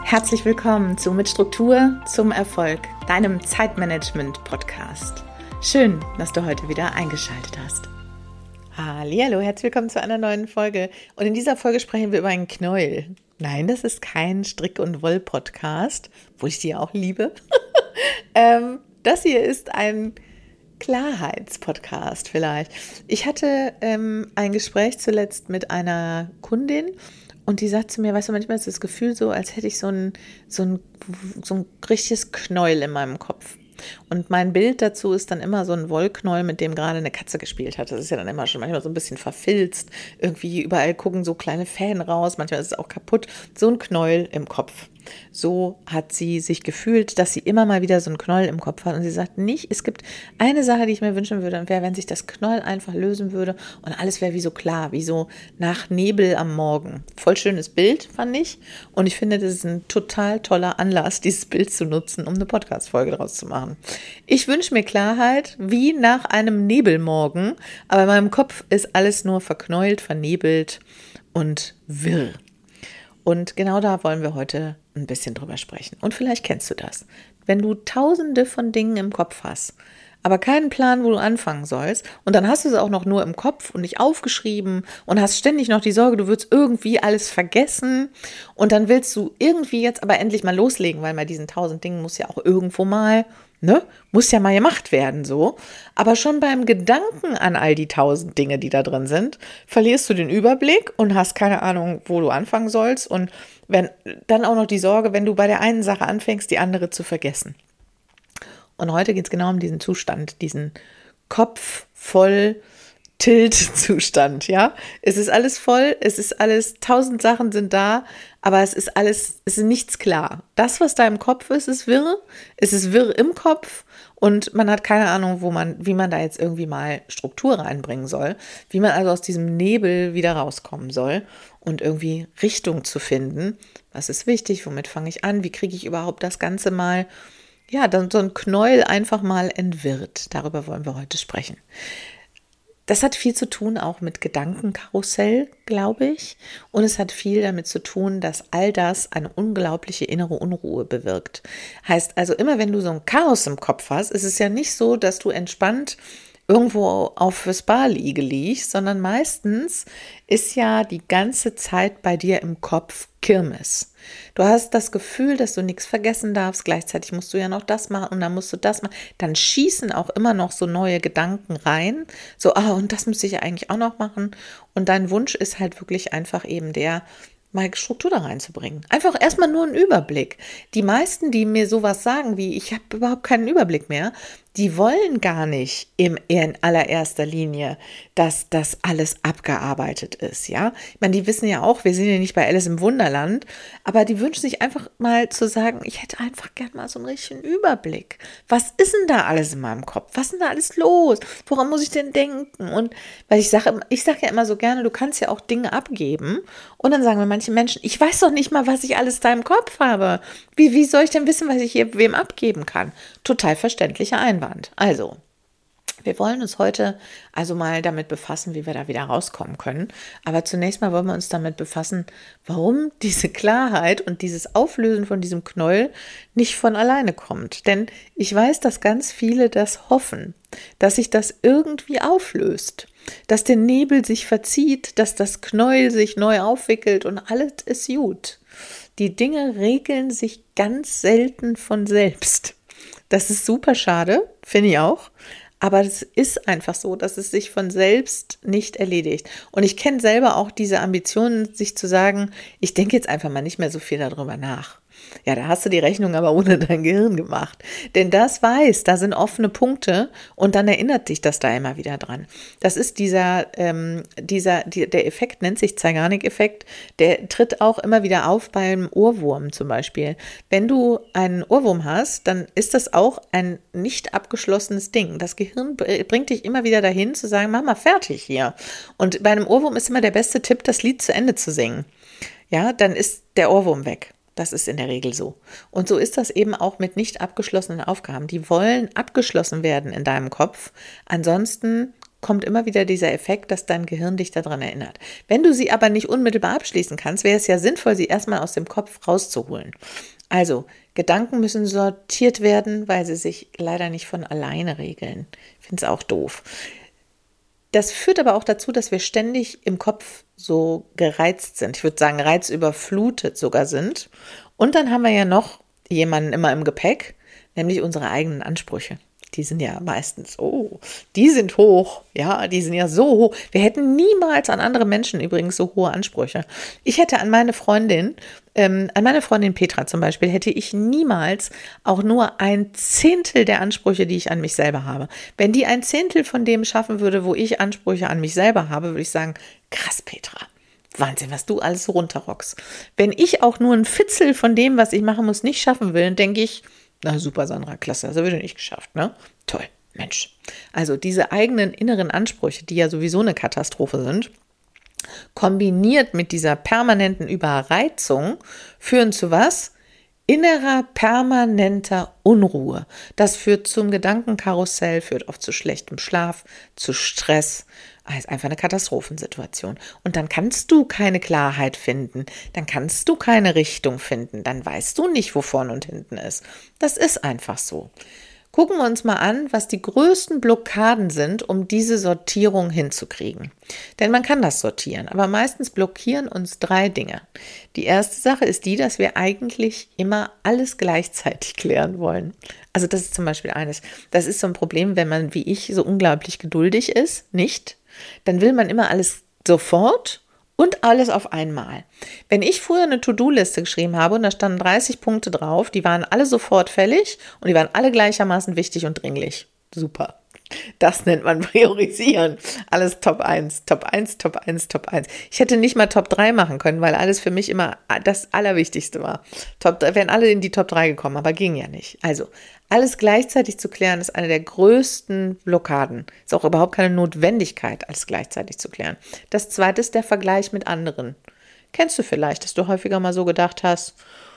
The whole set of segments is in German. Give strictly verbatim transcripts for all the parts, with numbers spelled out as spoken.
Herzlich willkommen zu Mit Struktur zum Erfolg, deinem Zeitmanagement-Podcast. Schön, dass du heute wieder eingeschaltet hast. Hallihallo, herzlich willkommen zu einer neuen Folge. Und in dieser Folge sprechen wir über einen Knäuel. Nein, das ist kein Strick- und Woll-Podcast, wo ich die auch liebe. ähm, das hier ist ein Klarheitspodcast vielleicht. Ich hatte ähm, ein Gespräch zuletzt mit einer Kundin und die sagt zu mir, weißt du, manchmal ist das Gefühl so, als hätte ich so ein, so ein, so ein richtiges Knäuel in meinem Kopf. Und mein Bild dazu ist dann immer so ein Wollknäuel, mit dem gerade eine Katze gespielt hat. Das ist ja dann immer schon manchmal so ein bisschen verfilzt. Irgendwie überall gucken so kleine Fäden raus. Manchmal ist es auch kaputt. So ein Knäuel im Kopf. So hat sie sich gefühlt, dass sie immer mal wieder so einen Knäuel im Kopf hat. Und sie sagt nicht, es gibt eine Sache, die ich mir wünschen würde, und wäre, wenn sich das Knäuel einfach lösen würde und alles wäre wie so klar, wie so nach Nebel am Morgen. Voll schönes Bild, fand ich. Und ich finde, das ist ein total toller Anlass, dieses Bild zu nutzen, um eine Podcast-Folge daraus zu machen. Ich wünsche mir Klarheit, wie nach einem Nebelmorgen, aber in meinem Kopf ist alles nur verknäult, vernebelt und wirr. Und genau da wollen wir heute ein bisschen drüber sprechen. Und vielleicht kennst du das. Wenn du tausende von Dingen im Kopf hast, aber keinen Plan, wo du anfangen sollst, und dann hast du es auch noch nur im Kopf und nicht aufgeschrieben und hast ständig noch die Sorge, du würdest irgendwie alles vergessen, und dann willst du irgendwie jetzt aber endlich mal loslegen, weil bei diesen tausend Dingen muss ja auch irgendwo mal, ne, muss ja mal gemacht werden, so. Aber schon beim Gedanken an all die tausend Dinge, die da drin sind, verlierst du den Überblick und hast keine Ahnung, wo du anfangen sollst, und wenn dann auch noch die Sorge, wenn du bei der einen Sache anfängst, die andere zu vergessen. Und heute geht es genau um diesen Zustand, diesen Kopf voll Tilt-Zustand, ja. Es ist alles voll, es ist alles, tausend Sachen sind da, aber es ist alles, es ist nichts klar. Das, was da im Kopf ist, ist wirr, es ist wirr im Kopf und man hat keine Ahnung, wo man, wie man da jetzt irgendwie mal Struktur reinbringen soll, wie man also aus diesem Nebel wieder rauskommen soll und irgendwie Richtung zu finden. Was ist wichtig, womit fange ich an, wie kriege ich überhaupt das Ganze mal, ja, dann so ein Knäuel einfach mal entwirrt. Darüber wollen wir heute sprechen. Das hat viel zu tun auch mit Gedankenkarussell, glaube ich. Und es hat viel damit zu tun, dass all das eine unglaubliche innere Unruhe bewirkt. Heißt also, immer wenn du so ein Chaos im Kopf hast, ist es ja nicht so, dass du entspannt irgendwo auf der Spa-Liege liegst, sondern meistens ist ja die ganze Zeit bei dir im Kopf Kirmes. Du hast das Gefühl, dass du nichts vergessen darfst, gleichzeitig musst du ja noch das machen und dann musst du das machen. Dann schießen auch immer noch so neue Gedanken rein, so, ah, und das müsste ich ja eigentlich auch noch machen. Und dein Wunsch ist halt wirklich einfach eben der, mal Struktur da reinzubringen. Einfach erstmal nur einen Überblick. Die meisten, die mir sowas sagen wie, ich habe überhaupt keinen Überblick mehr, die wollen gar nicht im, in allererster Linie, dass das alles abgearbeitet ist, ja. Ich meine, die wissen ja auch, wir sind ja nicht bei Alice im Wunderland, aber die wünschen sich einfach mal zu sagen, ich hätte einfach gern mal so einen richtigen Überblick. Was ist denn da alles in meinem Kopf? Was ist denn da alles los? Woran muss ich denn denken? Und weil ich sage, ich sage ja immer so gerne, du kannst ja auch Dinge abgeben, und dann sagen mir manche Menschen, ich weiß doch nicht mal, was ich alles da im Kopf habe. Wie, wie soll ich denn wissen, was ich hier wem abgeben kann? Total verständlicher Einwand. Also, wir wollen uns heute also mal damit befassen, wie wir da wieder rauskommen können. Aber zunächst mal wollen wir uns damit befassen, warum diese Klarheit und dieses Auflösen von diesem Knäuel nicht von alleine kommt. Denn ich weiß, dass ganz viele das hoffen, dass sich das irgendwie auflöst, dass der Nebel sich verzieht, dass das Knäuel sich neu aufwickelt und alles ist gut. Die Dinge regeln sich ganz selten von selbst. Das ist super schade, finde ich auch. Aber es ist einfach so, dass es sich von selbst nicht erledigt. Und ich kenne selber auch diese Ambitionen, sich zu sagen, ich denke jetzt einfach mal nicht mehr so viel darüber nach. Ja, da hast du die Rechnung aber ohne dein Gehirn gemacht. Denn das weiß, da sind offene Punkte, und dann erinnert dich das da immer wieder dran. Das ist dieser, ähm, dieser, die, der Effekt nennt sich Zeigarnik-Effekt, der tritt auch immer wieder auf beim Ohrwurm zum Beispiel. Wenn du einen Ohrwurm hast, dann ist das auch ein nicht abgeschlossenes Ding. Das Gehirn bringt dich immer wieder dahin zu sagen, mach mal fertig hier. Und bei einem Ohrwurm ist immer der beste Tipp, das Lied zu Ende zu singen. Ja, dann ist der Ohrwurm weg. Das ist in der Regel so. Und so ist das eben auch mit nicht abgeschlossenen Aufgaben. Die wollen abgeschlossen werden in deinem Kopf. Ansonsten kommt immer wieder dieser Effekt, dass dein Gehirn dich daran erinnert. Wenn du sie aber nicht unmittelbar abschließen kannst, wäre es ja sinnvoll, sie erstmal aus dem Kopf rauszuholen. Also, Gedanken müssen sortiert werden, weil sie sich leider nicht von alleine regeln. Ich finde es auch doof. Das führt aber auch dazu, dass wir ständig im Kopf so gereizt sind. Ich würde sagen, reizüberflutet sogar sind. Und dann haben wir ja noch jemanden immer im Gepäck, nämlich unsere eigenen Ansprüche. Die sind ja meistens, oh, die sind hoch, ja, die sind ja so hoch. Wir hätten niemals an andere Menschen übrigens so hohe Ansprüche. Ich hätte an meine Freundin, ähm, an meine Freundin Petra zum Beispiel, hätte ich niemals auch nur ein Zehntel der Ansprüche, die ich an mich selber habe. Wenn die ein Zehntel von dem schaffen würde, wo ich Ansprüche an mich selber habe, würde ich sagen, krass Petra. Wahnsinn, was du alles so runterrockst. Wenn ich auch nur ein Fitzel von dem, was ich machen muss, nicht schaffen will, dann denke ich, na super, Sandra, klasse, das habe ich nicht geschafft, ne? Toll, Mensch. Also diese eigenen inneren Ansprüche, die ja sowieso eine Katastrophe sind, kombiniert mit dieser permanenten Überreizung, führen zu was? Innerer, permanenter Unruhe. Das führt zum Gedankenkarussell, führt oft zu schlechtem Schlaf, zu Stress. Das ist einfach eine Katastrophensituation. Und dann kannst du keine Klarheit finden, dann kannst du keine Richtung finden, dann weißt du nicht, wo vorne und hinten ist. Das ist einfach so. Gucken wir uns mal an, was die größten Blockaden sind, um diese Sortierung hinzukriegen. Denn man kann das sortieren, aber meistens blockieren uns drei Dinge. Die erste Sache ist die, dass wir eigentlich immer alles gleichzeitig klären wollen. Also das ist zum Beispiel eines. Das ist so ein Problem, wenn man wie ich so unglaublich geduldig ist, nicht? Dann will man immer alles sofort und alles auf einmal. Wenn ich früher eine To-Do-Liste geschrieben habe und da standen dreißig Punkte drauf, die waren alle sofort fällig und die waren alle gleichermaßen wichtig und dringlich. Super. Das nennt man priorisieren. Alles Top eins, Top eins, Top eins, Top eins. Ich hätte nicht mal Top drei machen können, weil alles für mich immer das Allerwichtigste war. Top, wären alle in die Top drei gekommen, aber ging ja nicht. Also, alles gleichzeitig zu klären, ist eine der größten Blockaden. Ist auch überhaupt keine Notwendigkeit, alles gleichzeitig zu klären. Das zweite ist der Vergleich mit anderen. Kennst du vielleicht, dass du häufiger mal so gedacht hast,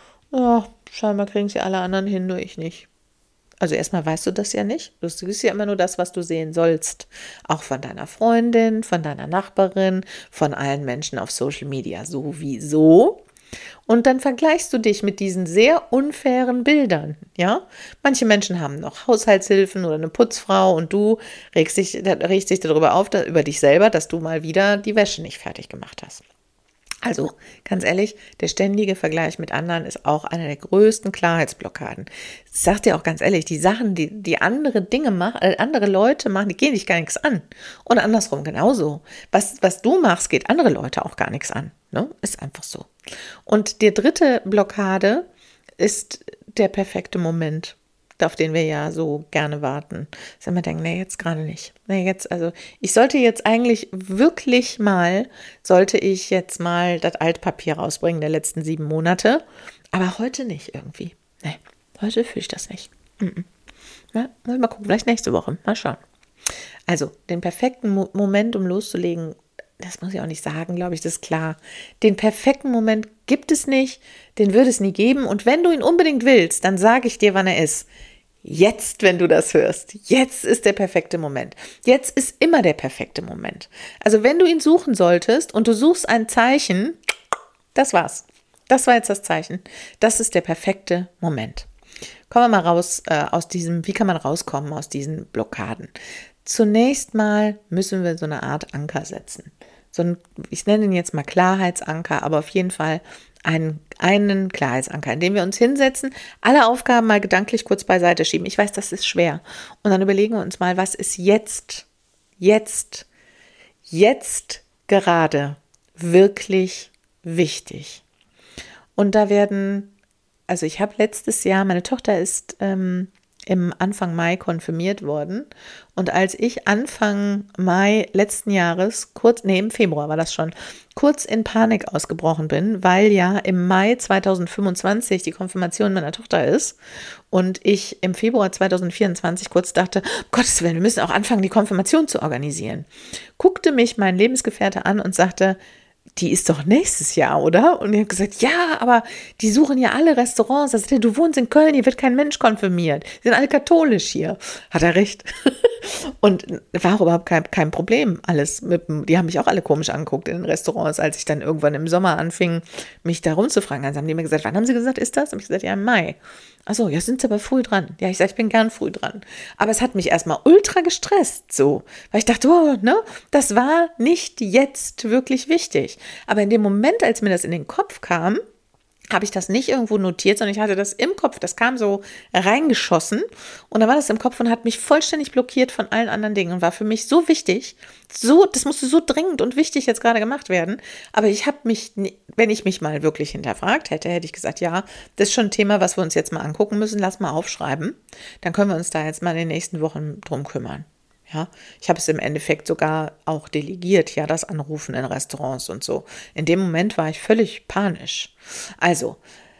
oh, scheinbar kriegen sie alle anderen hin, nur ich nicht. Also erstmal weißt du das ja nicht. Du siehst ja immer nur das, was du sehen sollst. Auch von deiner Freundin, von deiner Nachbarin, von allen Menschen auf Social Media sowieso. Und dann vergleichst du dich mit diesen sehr unfairen Bildern, ja? Manche Menschen haben noch Haushaltshilfen oder eine Putzfrau und du regst dich, regst dich darüber auf, da, über dich selber, dass du mal wieder die Wäsche nicht fertig gemacht hast. Also, ganz ehrlich, der ständige Vergleich mit anderen ist auch eine der größten Klarheitsblockaden. Ich sag dir auch ganz ehrlich, die Sachen, die, die andere Dinge machen, äh, andere Leute machen, die gehen dich gar nichts an. Und andersrum genauso. Was, was du machst, geht andere Leute auch gar nichts an. Ne? Ist einfach so. Und die dritte Blockade ist der perfekte Moment, auf den wir ja so gerne warten. Dass wir denken, nee, jetzt gerade nicht. Nee, jetzt, also ich sollte jetzt eigentlich wirklich mal, sollte ich jetzt mal das Altpapier rausbringen der letzten sieben Monate, aber heute nicht irgendwie. Nee, heute fühle ich das nicht. Mm-mm. Ja, mal gucken, vielleicht nächste Woche. Mal schauen. Also, den perfekten Mo- Moment, um loszulegen, das muss ich auch nicht sagen, glaube ich, das ist klar. Den perfekten Moment gibt es nicht, den wird es nie geben. Und wenn du ihn unbedingt willst, dann sage ich dir, wann er ist. Jetzt, wenn du das hörst, jetzt ist der perfekte Moment. Jetzt ist immer der perfekte Moment. Also wenn du ihn suchen solltest und du suchst ein Zeichen, das war's. Das war jetzt das Zeichen. Das ist der perfekte Moment. Kommen wir mal raus äh, aus diesem, wie kann man rauskommen aus diesen Blockaden? Zunächst mal müssen wir so eine Art Anker setzen. So ein, ich nenne ihn jetzt mal Klarheitsanker, aber auf jeden Fall einen, einen Klarheitsanker, indem wir uns hinsetzen, alle Aufgaben mal gedanklich kurz beiseite schieben. Ich weiß, das ist schwer. Und dann überlegen wir uns mal, was ist jetzt, jetzt, jetzt gerade wirklich wichtig. Und da werden, also ich habe letztes Jahr, meine Tochter ist ähm, im Anfang Mai konfirmiert worden. Und als ich Anfang Mai letzten Jahres, kurz, nee, im Februar war das schon, kurz in Panik ausgebrochen bin, weil ja im Mai zweitausendfünfundzwanzig die Konfirmation meiner Tochter ist und ich im Februar zweitausendvierundzwanzig kurz dachte, um Gottes Willen, wir müssen auch anfangen, die Konfirmation zu organisieren. Guckte mich mein Lebensgefährte an und sagte, die ist doch nächstes Jahr, oder? Und ich habe gesagt, ja, aber die suchen ja alle Restaurants. Also, du wohnst in Köln, hier wird kein Mensch konfirmiert. Die sind alle katholisch hier. Hat er recht. Und war auch überhaupt kein, kein Problem. Alles mit, die haben mich auch alle komisch angeguckt in den Restaurants, als ich dann irgendwann im Sommer anfing, mich da rumzufragen. Dann haben die mir gesagt, wann haben sie gesagt, ist das? Und ich gesagt, ja, im Mai. Ach so, ja, sind sie aber früh dran. Ja, ich sage, ich bin gern früh dran. Aber es hat mich erstmal ultra gestresst, so. Weil ich dachte, oh, ne, das war nicht jetzt wirklich wichtig. Aber in dem Moment, als mir das in den Kopf kam, habe ich das nicht irgendwo notiert, sondern ich hatte das im Kopf. Das kam so reingeschossen und dann war das im Kopf und hat mich vollständig blockiert von allen anderen Dingen und war für mich so wichtig, so, das musste so dringend und wichtig jetzt gerade gemacht werden. Aber ich habe mich, wenn ich mich mal wirklich hinterfragt hätte, hätte ich gesagt, ja, das ist schon ein Thema, was wir uns jetzt mal angucken müssen, lass mal aufschreiben. Dann können wir uns da jetzt mal in den nächsten Wochen drum kümmern. Ja, ich habe es im Endeffekt sogar auch delegiert, ja, das Anrufen in Restaurants und so. In dem Moment war ich völlig panisch. Also,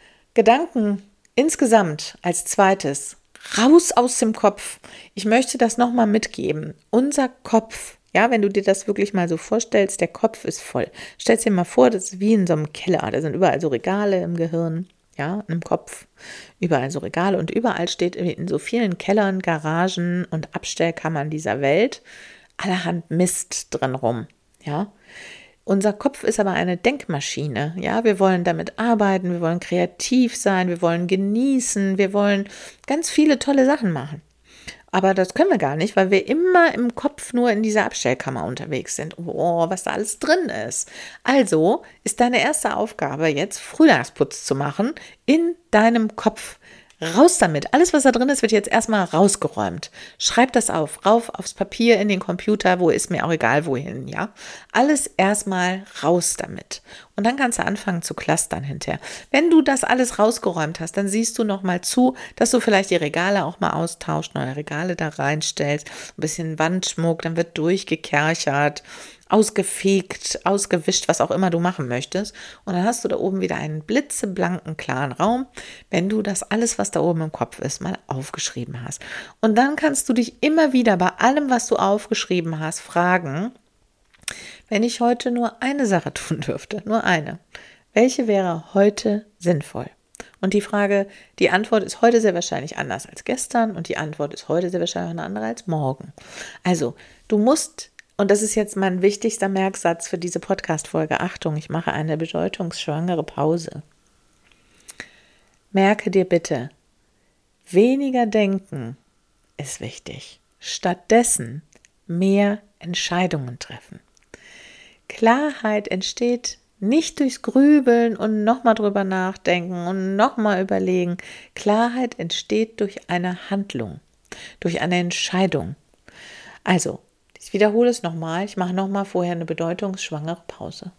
Gedanken insgesamt als zweites, raus aus dem Kopf. Ich möchte das nochmal mitgeben. Unser Kopf, ja, wenn du dir das wirklich mal so vorstellst, der Kopf ist voll. Stell dir mal vor, das ist wie in so einem Keller. Da sind überall so Regale im Gehirn. Ja, im Kopf, überall so Regale und überall steht in so vielen Kellern, Garagen und Abstellkammern dieser Welt allerhand Mist drin rum, ja. Unser Kopf ist aber eine Denkmaschine, ja, wir wollen damit arbeiten, wir wollen kreativ sein, wir wollen genießen, wir wollen ganz viele tolle Sachen machen. Aber das können wir gar nicht, weil wir immer im Kopf nur in dieser Abstellkammer unterwegs sind. Oh, was da alles drin ist. Also ist deine erste Aufgabe jetzt, Frühjahrsputz zu machen in deinem Kopf. Raus damit. Alles, was da drin ist, wird jetzt erstmal rausgeräumt. Schreib das auf, rauf aufs Papier, in den Computer, wo ist mir auch egal wohin, ja. Alles erstmal raus damit. Und dann kannst du anfangen zu clustern hinterher. Wenn du das alles rausgeräumt hast, dann siehst du nochmal zu, dass du vielleicht die Regale auch mal austauscht, neue Regale da reinstellst, ein bisschen Wandschmuck, dann wird durchgekerchert, ausgefegt, ausgewischt, was auch immer du machen möchtest. Und dann hast du da oben wieder einen blitzeblanken, klaren Raum, wenn du das alles, was da oben im Kopf ist, mal aufgeschrieben hast. Und dann kannst du dich immer wieder bei allem, was du aufgeschrieben hast, fragen, wenn ich heute nur eine Sache tun dürfte, nur eine, welche wäre heute sinnvoll? Und die Frage, die Antwort ist heute sehr wahrscheinlich anders als gestern und die Antwort ist heute sehr wahrscheinlich eine andere als morgen. Also, du musst, und das ist jetzt mein wichtigster Merksatz für diese Podcast-Folge, Achtung, ich mache eine bedeutungsschwangere Pause. Merke dir bitte, weniger denken ist wichtig. Stattdessen mehr Entscheidungen treffen. Klarheit entsteht nicht durchs Grübeln und nochmal drüber nachdenken und nochmal überlegen. Klarheit entsteht durch eine Handlung, durch eine Entscheidung. Also, ich wiederhole es nochmal, ich mache nochmal vorher eine bedeutungsschwangere Pause.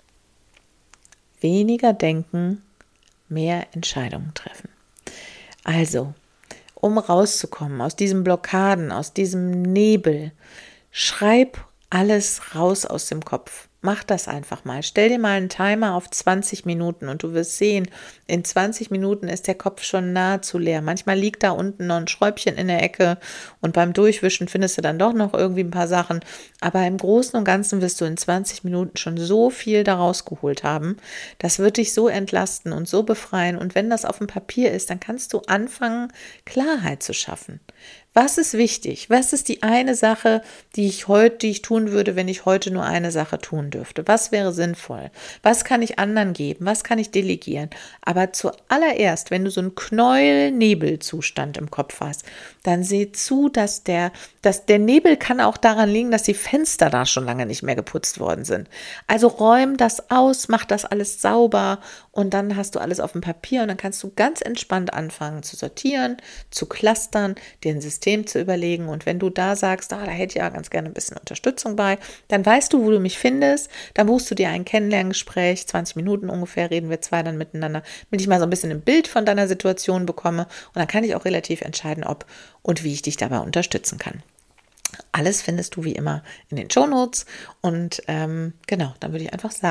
Weniger denken, mehr Entscheidungen treffen. Also, um rauszukommen aus diesen Blockaden, aus diesem Nebel, schreib alles raus aus dem Kopf. Mach das einfach mal. Stell dir mal einen Timer auf zwanzig Minuten und du wirst sehen, in zwanzig Minuten ist der Kopf schon nahezu leer. Manchmal liegt da unten noch ein Schräubchen in der Ecke und beim Durchwischen findest du dann doch noch irgendwie ein paar Sachen. Aber im Großen und Ganzen wirst du in zwanzig Minuten schon so viel daraus geholt haben. Das wird dich so entlasten und so befreien. Und wenn das auf dem Papier ist, dann kannst du anfangen, Klarheit zu schaffen. Was ist wichtig? Was ist die eine Sache, die ich heute, die ich tun würde, wenn ich heute nur eine Sache tun dürfte? Was wäre sinnvoll? Was kann ich anderen geben? Was kann ich delegieren? Aber zuallererst, wenn du so einen Knäuel-Nebel-Zustand im Kopf hast, dann seh zu, dass der, dass der Nebel kann auch daran liegen, dass die Fenster da schon lange nicht mehr geputzt worden sind. Also räum das aus, mach das alles sauber und dann hast du alles auf dem Papier und dann kannst du ganz entspannt anfangen zu sortieren, zu clustern, dir ein System zu überlegen. Und wenn du da sagst, ah, da hätte ich ja ganz gerne ein bisschen Unterstützung bei, dann weißt du, wo du mich findest. Dann buchst du dir ein Kennenlerngespräch, zwanzig Minuten ungefähr, reden wir zwei dann miteinander, damit ich mal so ein bisschen ein Bild von deiner Situation bekomme. Und dann kann ich auch relativ entscheiden, ob und wie ich dich dabei unterstützen kann. Alles findest du wie immer in den Shownotes. Und ähm, genau, dann würde ich einfach sagen,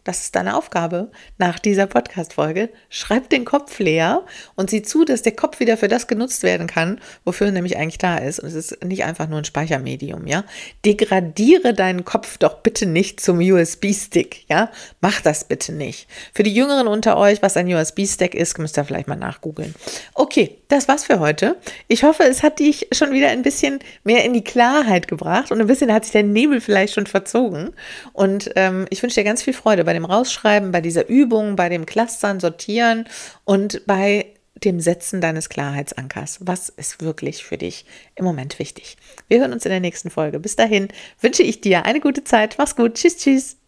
das ist deine Aufgabe nach dieser Podcast-Folge. Schreib den Kopf leer und sieh zu, dass der Kopf wieder für das genutzt werden kann, wofür er nämlich eigentlich da ist. Und es ist nicht einfach nur ein Speichermedium, ja. Degradiere deinen Kopf doch bitte nicht zum U S B-Stick, ja. Mach das bitte nicht. Für die Jüngeren unter euch, was ein U S B-Stick ist, müsst ihr vielleicht mal nachgoogeln. Okay, das war's für heute. Ich hoffe, es hat dich schon wieder ein bisschen mehr in die Klarheit gebracht und ein bisschen hat sich der Nebel vielleicht schon verzogen. Und ähm, ich wünsche dir ganz viel Freude bei dem Rausschreiben, bei dieser Übung, bei dem Clustern, Sortieren und bei dem Setzen deines Klarheitsankers. Was ist wirklich für dich im Moment wichtig? Wir hören uns in der nächsten Folge. Bis dahin wünsche ich dir eine gute Zeit. Mach's gut. Tschüss, tschüss.